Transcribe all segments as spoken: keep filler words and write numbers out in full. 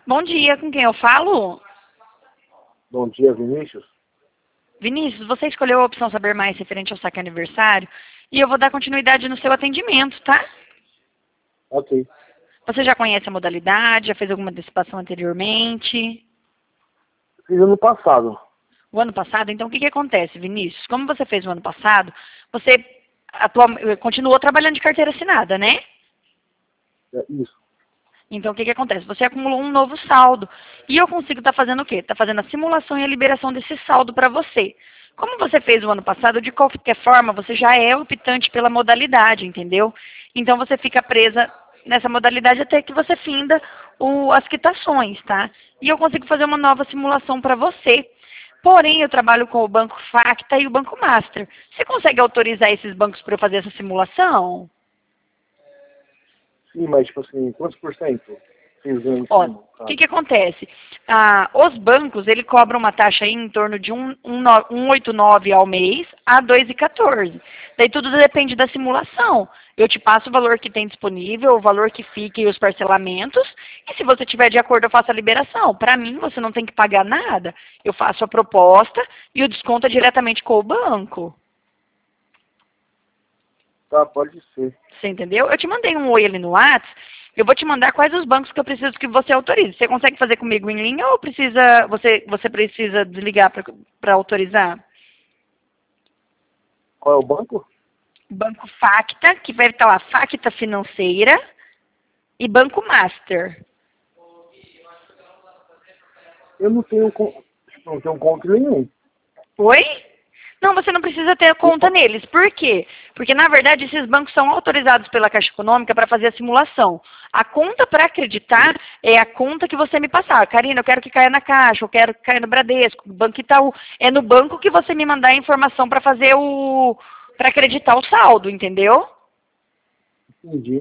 Bom dia, com quem eu falo? Bom dia, Vinícius. Vinícius, você escolheu a opção Saber Mais referente ao saque aniversário e eu vou dar continuidade no seu atendimento, tá? Ok. Você já conhece a modalidade, já fez alguma antecipação anteriormente? Fiz ano passado. O ano passado, então o que, que acontece, Vinícius? Como você fez o ano passado, você atua, continuou trabalhando de carteira assinada, né? É isso. Então, o que, que acontece? Você acumulou um novo saldo. E eu consigo estar fazendo o quê? Está fazendo a simulação e a liberação desse saldo para você. Como você fez o ano passado, de qualquer forma, você já é optante pela modalidade, entendeu? Então, você fica presa nessa modalidade até que você finda o, as quitações, tá? E eu consigo fazer uma nova simulação para você. Porém, eu trabalho com o Banco Facta e o Banco Master. Você consegue autorizar esses bancos para eu fazer essa simulação? Sim, mas tipo assim, quantos por cento? Fiz ano Ó, sim, o que, sabe? que acontece? Ah, os bancos, ele cobram uma taxa aí em torno de um, um, no- um vírgula oitenta e nove ao mês a dois vírgula quatorze. Daí tudo depende da simulação. Eu te passo o valor que tem disponível, o valor que fica e os parcelamentos. E se você tiver de acordo, eu faço a liberação. Para mim, você não tem que pagar nada. Eu faço a proposta e o desconto é diretamente com o banco. Tá, pode ser. Você entendeu? Eu te mandei um oi ali no WhatsApp. Eu vou te mandar quais os bancos que eu preciso que você autorize. Você consegue fazer comigo em linha ou precisa, você, você precisa desligar para autorizar? Qual é o banco? Banco Facta, que vai estar lá, Facta Financeira, e Banco Master. Eu não tenho, con- tipo, não tenho conta nenhum. Oi? Não, você não precisa ter conta neles. Por quê? Porque, na verdade, esses bancos são autorizados pela Caixa Econômica para fazer a simulação. A conta para acreditar é a conta que você me passar. Karina, eu quero que caia na Caixa, eu quero que caia no Bradesco, no Banco Itaú. É no banco que você me mandar a informação para fazer o... para acreditar o saldo, entendeu? Entendi.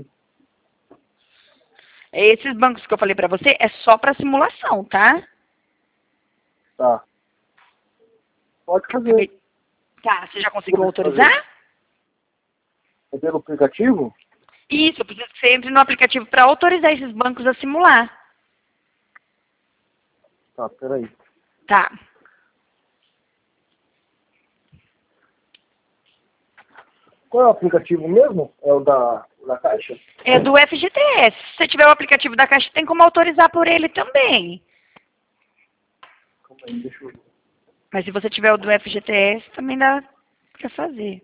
Esses bancos que eu falei para você é só para simulação, tá? Tá. Pode fazer. Acabei- Tá, você já conseguiu Pode fazer. autorizar? É pelo aplicativo? Isso, eu preciso que você entre no aplicativo para autorizar esses bancos a simular. Tá, peraí. Tá. Qual é o aplicativo mesmo? É o da, da Caixa? É do F G T S. Se você tiver o aplicativo da Caixa, tem como autorizar por ele também. Calma aí, deixa eu ver. Mas se você tiver o do F G T S, também dá pra fazer.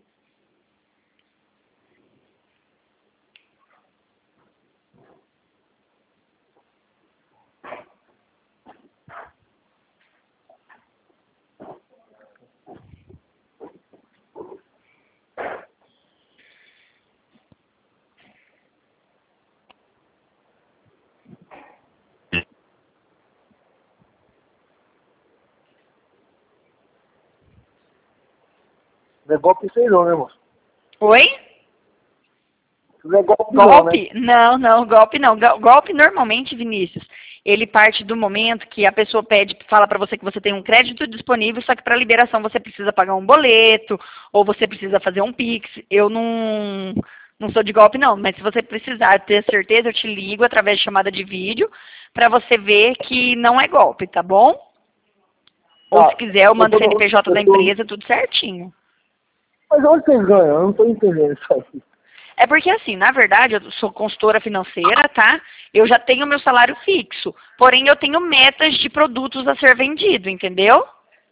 Não é golpe sei não, né, moço? Oi? Não é golpe não, né? Golpe? Não, não, golpe não. Go- Golpe normalmente, Vinícius, ele parte do momento que a pessoa pede, fala pra você que você tem um crédito disponível, só que para liberação você precisa pagar um boleto ou você precisa fazer um Pix. Eu não não sou de golpe não, mas se você precisar ter certeza, eu te ligo através de chamada de vídeo para você ver que não é golpe, tá bom? Ou se Tá. quiser, eu Eu mando tô o no, C N P J eu da tô... empresa, tudo certinho. Mas onde vocês ganham? Eu não tô entendendo isso aí. É porque assim, na verdade, eu sou consultora financeira, tá? Eu já tenho meu salário fixo. Porém, eu tenho metas de produtos a ser vendido, entendeu?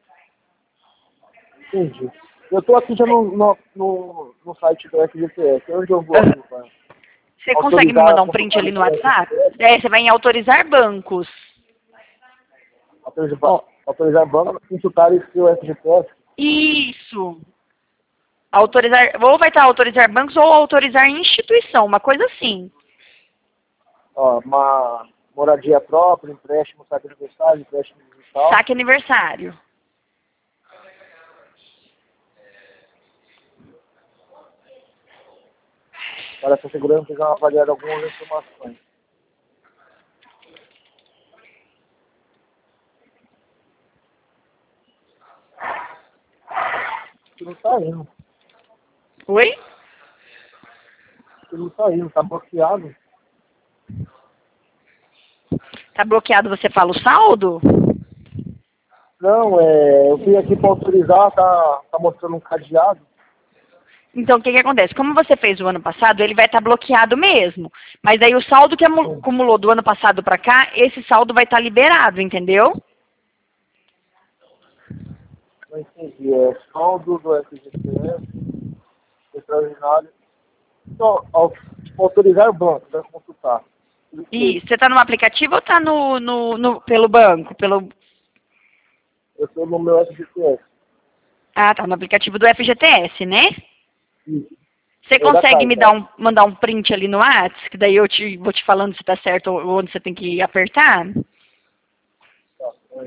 Entendi. Eu tô aqui já no, no, no, no site do F G T S. Onde eu vou Aham. aqui para Você consegue me autorizar a mandar um print consultar ali no o WhatsApp? F G T S? É, você vai em autorizar bancos. Autorizar, Ó, autorizar banco a consultar esse seu F G T S? isso. Autorizar, ou vai estar autorizar bancos ou autorizar instituição, uma coisa assim. Ó, uma moradia própria, empréstimo, saque aniversário, empréstimo digital. Saque aniversário. Para essa segurança, precisam avaliar algumas informações. Isso não tá indo. Oi? Isso não tá indo, tá bloqueado. Tá bloqueado, você fala o saldo? Não, é, eu vim aqui para autorizar, tá, tá mostrando um cadeado. Então, o que que acontece? Como você fez o ano passado, ele vai estar bloqueado mesmo. Mas aí o saldo que amu- acumulou do ano passado para cá, esse saldo vai estar liberado, entendeu? Não entendi. É saldo do F G T S, extraordinário. Então, ao, tipo, autorizar o banco, vai consultar. E você está no aplicativo ou está no, no, no- pelo banco? Pelo... Eu estou no meu F G T S. Ah, tá no aplicativo do F G T S, né? Isso. Você É da consegue me Caixa, dar né? um, mandar um print ali no WhatsApp, que daí eu te, vou te falando se está certo ou onde você tem que apertar? Tá, é.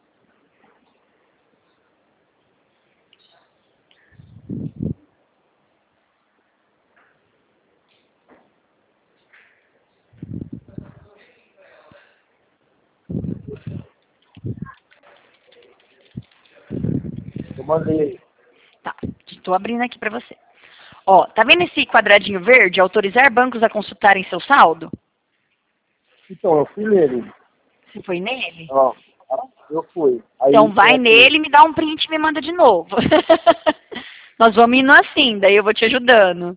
Eu mandei. Tá, estou abrindo aqui para você. Ó, tá vendo esse quadradinho verde? Autorizar bancos a consultarem seu saldo? Então, eu fui nele. Você foi nele? Ó, eu fui. Aí Então tem vai aqui. nele, me dá um print e me manda de novo. Nós vamos indo assim, daí eu vou te ajudando.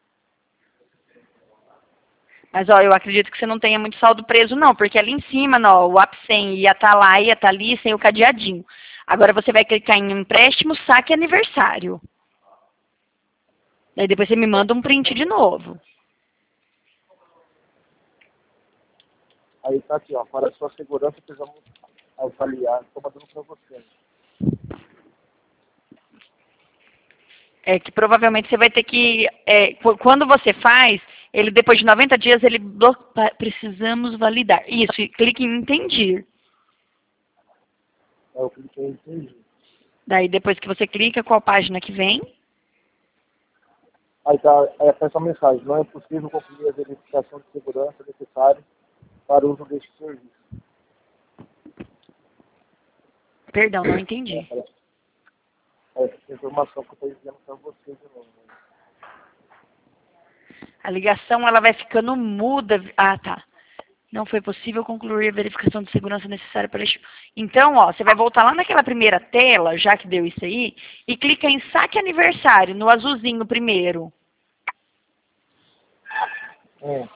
Mas ó, eu acredito que você não tenha muito saldo preso não, porque ali em cima, ó, o app cem ia estar lá, ia estar ali, sem o cadeadinho. Agora você vai clicar em empréstimo, saque aniversário. Daí depois você me manda um print de novo. Aí tá aqui, ó. Para a sua segurança, precisamos avaliar. Estou mandando para você. É que provavelmente você vai ter que, é, qu- quando você faz, ele depois de noventa dias, ele blo- pa- precisamos validar. Isso, e clique em entendi. Aí eu cliquei em entendi. Daí depois que você clica, qual página que vem? Aí tá, aí aparece uma mensagem. Não é possível concluir a verificação de segurança necessária para o uso deste serviço. Perdão, não É, entendi. aparece essa informação que eu estou dizendo para você de novo. Né? A ligação ela vai ficando muda. Ah, tá. Não foi possível concluir a verificação de segurança necessária para este. Então, ó, você vai voltar lá naquela primeira tela, já que deu isso aí, e clica em saque aniversário, no azulzinho primeiro. Hum.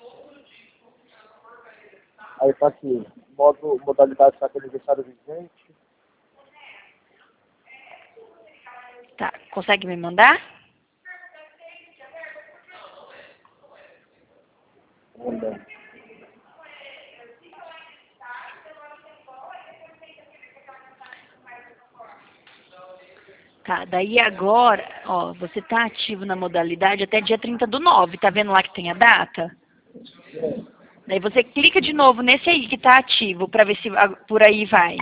Aí tá aqui. Modo, modalidade saque aniversário vigente. Tá, consegue me mandar? Mandando. Tá, daí agora, ó, você tá ativo na modalidade até dia trinta do nove, tá vendo lá que tem a data? Daí você clica de novo nesse aí que tá ativo, pra ver se a- por aí vai.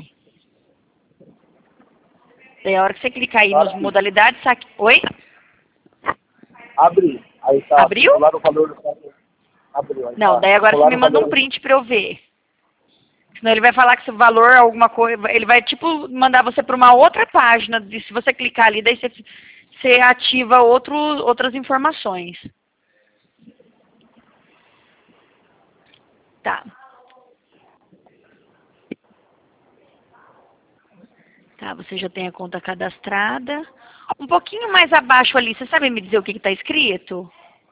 Daí a hora que você clicar aí Tá nos aqui. modalidades, saque... Oi? Abri. Aí tá. Abriu? Simular o valor do saque. Abriu. Aí Não, tá. daí agora você Simular me o manda um valor. print pra eu ver. Senão ele vai falar que esse valor é alguma coisa, ele vai tipo mandar você para uma outra página, e se você clicar ali, daí você, você ativa outro, outras informações. Tá. Tá, você já tem a conta cadastrada. Um pouquinho mais abaixo ali, você sabe me dizer o que está escrito?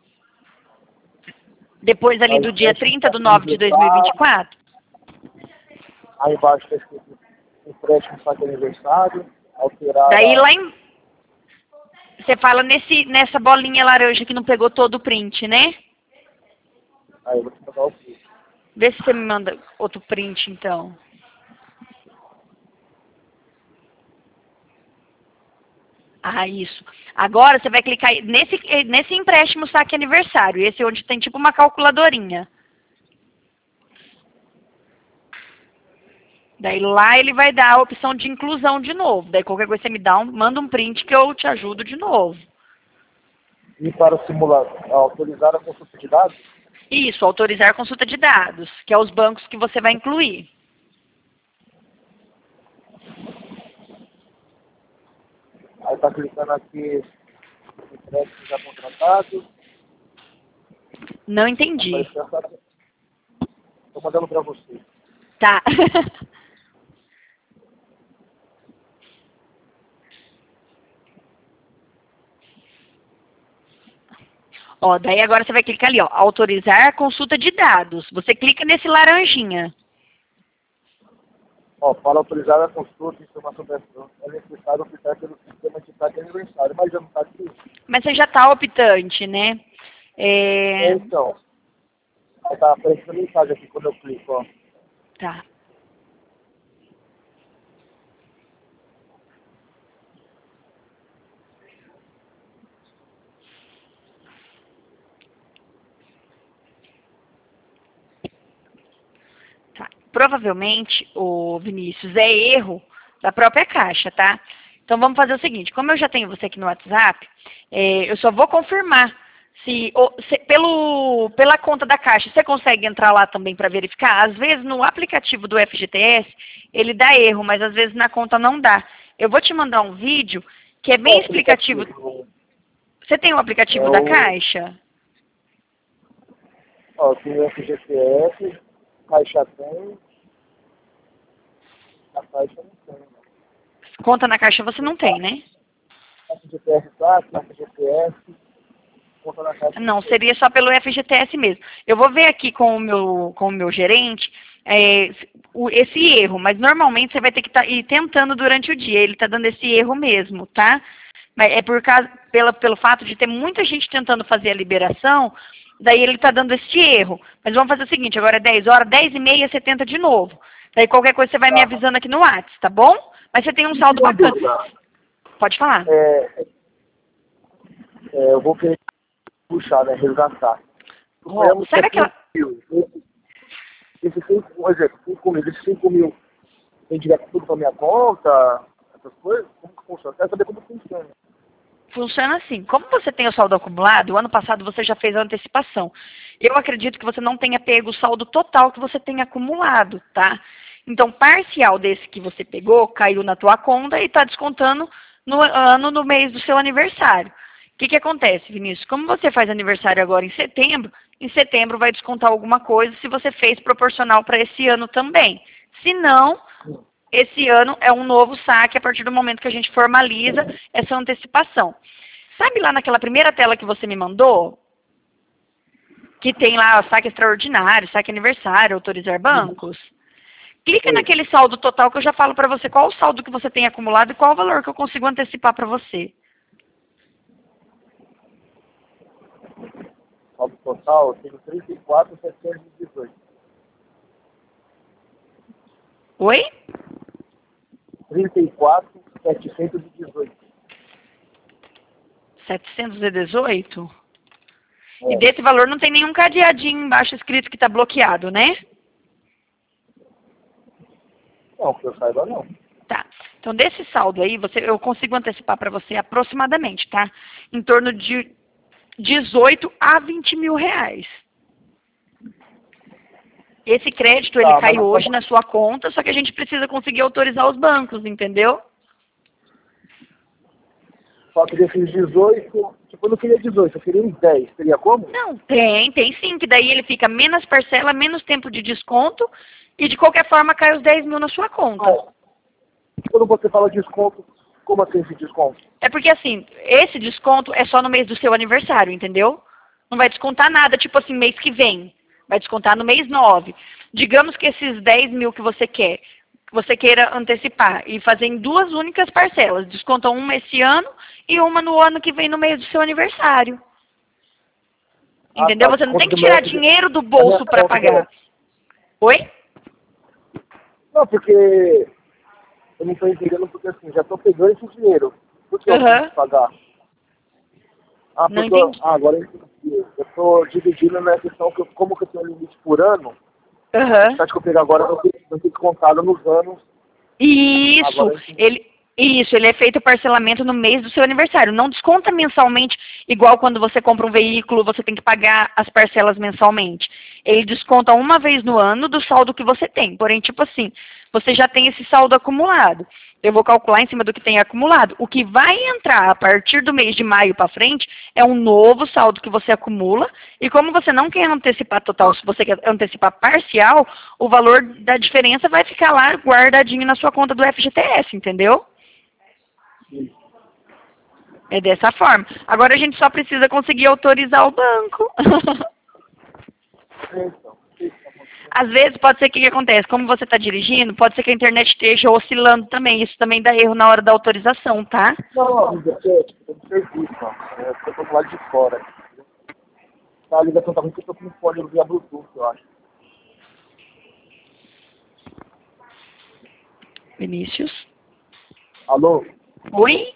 Depois ali Aí do dia empréstimo trinta de saque nove de dois mil e vinte e aniversário. quatro? Aí embaixo tá escrito empréstimo saque aniversário. Alterar Daí a. lá em... Você fala nesse, nessa bolinha laranja que não pegou todo o print, né? Aí eu vou te mandar o preço. Vê se você me manda outro print, então. Ah, isso. Agora você vai clicar aí nesse, nesse empréstimo saque aniversário. Esse onde tem tipo uma calculadorinha. Daí lá ele vai dar a opção de inclusão de novo. Daí qualquer coisa você me dá um, manda um print que eu te ajudo de novo. E para simular, autorizar a consulta de dados. Isso, autorizar consulta de dados, que é os bancos que você vai incluir. Aí tá clicando aqui empréstimo já contratado. Não entendi. Apareceu essa. Estou mandando para você. Tá. Ó, daí agora você vai clicar ali, ó, autorizar a consulta de dados. Você clica nesse laranjinha. Ó, para autorizar a consulta e informação pessoal, é necessário optar pelo sistema de taxa de aniversário, mas já não está aqui. Mas você já está optante, né? É... Então, aí tá aparecendo mensagem aqui quando eu clico, ó. Tá. Tá. Provavelmente, o Vinícius, é erro da própria Caixa, tá? Então vamos fazer o seguinte, como eu já tenho você aqui no WhatsApp, é, eu só vou confirmar se, ou, se pelo, pela conta da Caixa, você consegue entrar lá também para verificar? Às vezes no aplicativo do F G T S, ele dá erro, mas às vezes na conta não dá. Eu vou te mandar um vídeo que é bem Qual explicativo. aplicativo? Você tem o aplicativo É da o- Caixa? Ó, tem o F G T S, Caixa tem, a Caixa não tem, né? Conta na Caixa você não tem, né? F G T S tá, F G T S, conta na Caixa. Não, seria só pelo F G T S mesmo. Eu vou ver aqui com o meu, com o meu gerente é, o- esse erro, mas normalmente você vai ter que tá, ir tentando durante o dia. Ele está dando esse erro mesmo, tá? Mas é por causa, pela, pelo fato de ter muita gente tentando fazer a liberação, daí ele está dando esse erro. Mas vamos fazer o seguinte, agora é dez horas, dez e meia você tenta de novo. Daí qualquer coisa você vai me Tá. avisando aqui no WhatsApp, tá bom? Mas você tem um saldo Uma bacana. dúvida. Pode falar. É, é, eu vou querer puxar, né, resgatar. Oh, Suponhamos que sabe é aquela... cinco mil. Esse cinco, por exemplo, cinco mil, esses cinco mil tem direto tudo pra minha conta, essas coisas? Como que funciona? Quero saber como funciona. Funciona assim. Como você tem o saldo acumulado, o ano passado você já fez a antecipação. Eu acredito que você não tenha pego o saldo total que você tem acumulado, tá? Então, parcial desse que você pegou, caiu na tua conta e está descontando no ano, no mês do seu aniversário. O que que acontece, Vinícius? Como você faz aniversário agora em setembro, em setembro vai descontar alguma coisa se você fez proporcional para esse ano também. Se não, esse ano é um novo saque a partir do momento que a gente formaliza essa antecipação. Sabe lá naquela primeira tela que você me mandou? Que tem lá saque extraordinário, saque aniversário, autorizar bancos? Clica Sim. naquele saldo total que eu já falo para você qual o saldo que você tem acumulado e qual o valor que eu consigo antecipar para você. Saldo total, eu tenho trinta e quatro mil setecentos e dezoito. Oi? trinta e quatro mil setecentos e dezoito. setecentos e dezoito? É. E desse valor não tem nenhum cadeadinho embaixo escrito que está bloqueado, né? Não, que eu saiba não. Tá. Então, desse saldo aí, você, eu consigo antecipar para você aproximadamente, tá? Em torno de dezoito a vinte mil reais. Esse crédito, ele Tá, cai mas- hoje na sua conta, só que a gente precisa conseguir autorizar os bancos, entendeu? Só que desses dezoito, tipo, eu não queria dezoito, eu queria uns dez. Teria como? Não, tem, tem sim, que daí ele fica menos parcela, menos tempo de desconto, e de qualquer forma cai os dez mil na sua conta. Não. Quando você fala desconto, como assim esse desconto? É porque assim, esse desconto é só no mês do seu aniversário, entendeu? Não vai descontar nada, tipo assim, mês que vem. Vai descontar no mês nove. Digamos que esses dez mil que você quer, que você queira antecipar e fazer em duas únicas parcelas. Desconta uma esse ano e uma no ano que vem no mês do seu aniversário. Ah, Entendeu? tá, Você não tem que desconto do tirar meu- dinheiro do da bolso minha para conta pagar. direta. Oi? Não, porque eu não estou entendendo, porque assim, já estou pegando esse dinheiro. Por que eu Aham. tenho que pagar? Ah, Não porque eu- entendi. ah, agora eu entendi. Eu estou dividindo na questão que eu, como que eu tenho limite por ano, Aham. acho que eu pegar agora, eu tenho, eu tenho descontado nos anos. Isso, Agora eu entendi. ele, isso, ele é feito parcelamento no mês do seu aniversário. Não desconta mensalmente, igual quando você compra um veículo, você tem que pagar as parcelas mensalmente. Ele desconta uma vez no ano do saldo que você tem. Porém, tipo assim, você já tem esse saldo acumulado. Eu vou calcular em cima do que tem acumulado. O que vai entrar a partir do mês de maio para frente é um novo saldo que você acumula. E como você não quer antecipar total, se você quer antecipar parcial, o valor da diferença vai ficar lá guardadinho na sua conta do F G T S, entendeu? Sim. É dessa forma. Agora a gente só precisa conseguir autorizar o banco. Então, Às vezes pode ser que o que acontece, como você está dirigindo, pode ser que a internet esteja oscilando também. Isso também dá erro na hora da autorização, tá? não, não, amiga, é, tipo, eu não serviço, não. É, eu tô do lado de fora. A ligação tá ruim porque eu tô com o fone via Bluetooth, eu acho. Vinícius? Alô? Oi?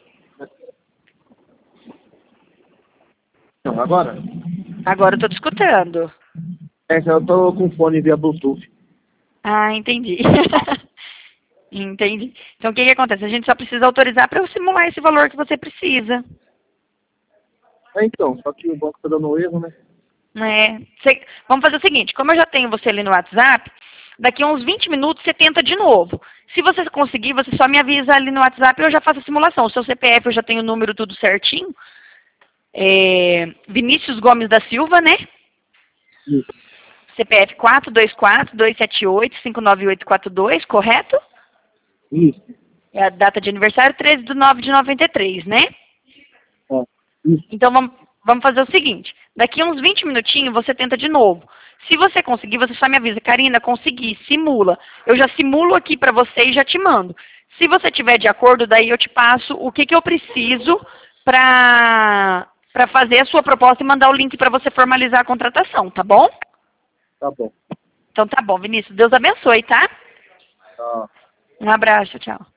Não, agora? Agora eu estou te escutando. É que eu tô com o fone via Bluetooth. Ah, entendi. Entendi. Então o que, que acontece? A gente só precisa autorizar para eu simular esse valor que você precisa. É, então, só que o banco tá dando erro, né? É. Cê- vamos fazer o seguinte, como eu já tenho você ali no WhatsApp, daqui a uns vinte minutos você tenta de novo. Se você conseguir, você só me avisa ali no WhatsApp e eu já faço a simulação. O seu C P F eu já tenho o número tudo certinho. É, Vinícius Gomes da Silva, né? Isso. C P F quatro dois quatro, dois sete oito, cinco nove oito quatro dois, correto? Isso. É a data de aniversário treze de nove de noventa e três, né? É. Isso. Então vamos, vamos fazer o seguinte, daqui a uns vinte minutinhos você tenta de novo. Se você conseguir, você só me avisa, Karina, consegui, simula. Eu já simulo aqui para você e já te mando. Se você tiver de acordo, daí eu te passo o que, que eu preciso para para fazer a sua proposta e mandar o link para você formalizar a contratação, tá bom? Tá bom. Então tá bom, Vinícius. Deus abençoe, tá? Tá. Um abraço, tchau.